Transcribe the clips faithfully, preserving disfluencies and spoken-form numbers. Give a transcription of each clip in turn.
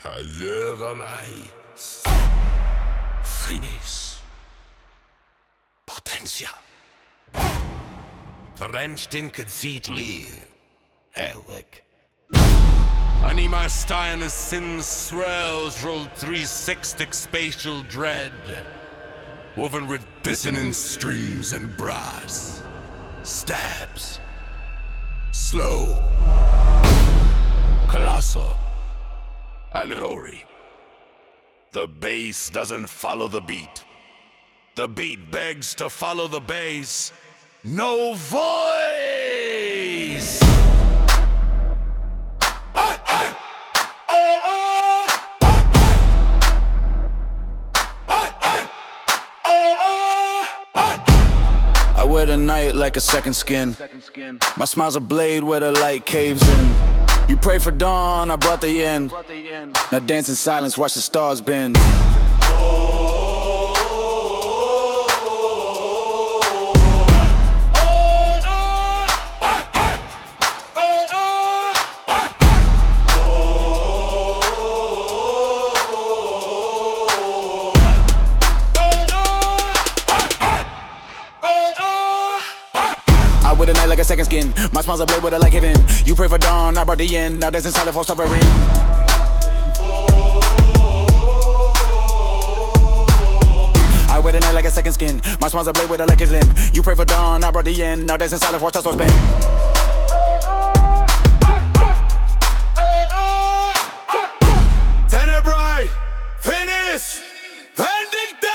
Allora mai Finis Potentia Verrencht in Cathedral Elwick Anima Steinus Sin Swells rolled three sixtic spatial dread Woven with dissonant streams and brass Stabs Slow Colossal Allegory. The bass doesn't follow the beat. The beat begs to follow the bass. No voice! I wear the night like a second skin. My smile's a blade where the light caves in. You pray for dawn, I brought the end. Now dance in silence, watch the stars bend. I wear the night like a second skin. My smile's a blade with a light given. You pray for dawn, I brought the end. Now dance in silence for suffering. I wear the night like a second skin. My smile's a blade with a light given. You pray for dawn, I brought the end. Now dance in silence, watch the stars bend. Tenebrae, Finis, Vendicta!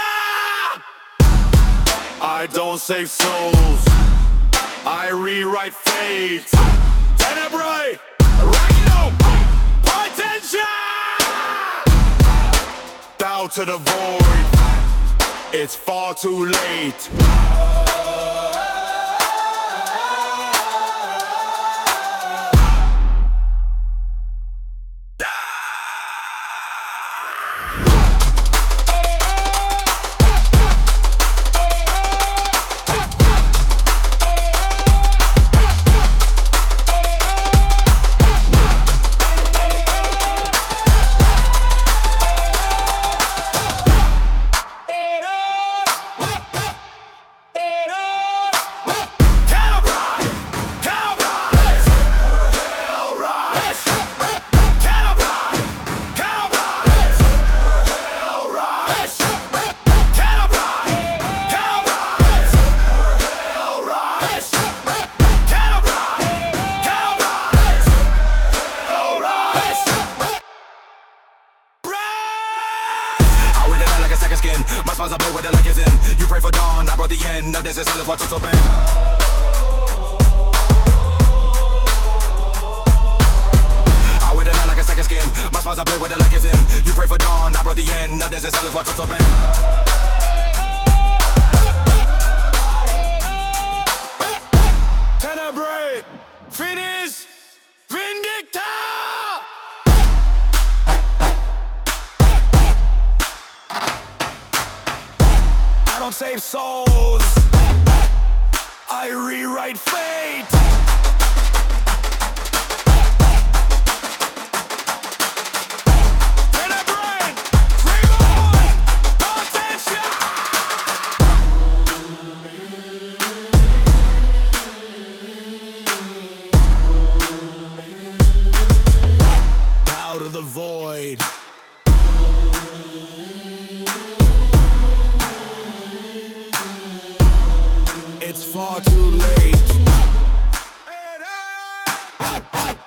I don't save souls, I rewrite fate. Tenebrae, Rhino, Potentia! Down to the void, it's far too late. My smile's a blade where the light is in. You pray for dawn, I brought the end. Now this is silence, watch it open. I wear the night like a second skin. My smile's a blade where the light is in. You pray for dawn, I brought the end. Now this is silence, watch it open. Tenebrae, Finis, Vendicta! I don't save souls, I rewrite fate. Tenebrae, Reborn, Potentia! Out of the void. It's far too late.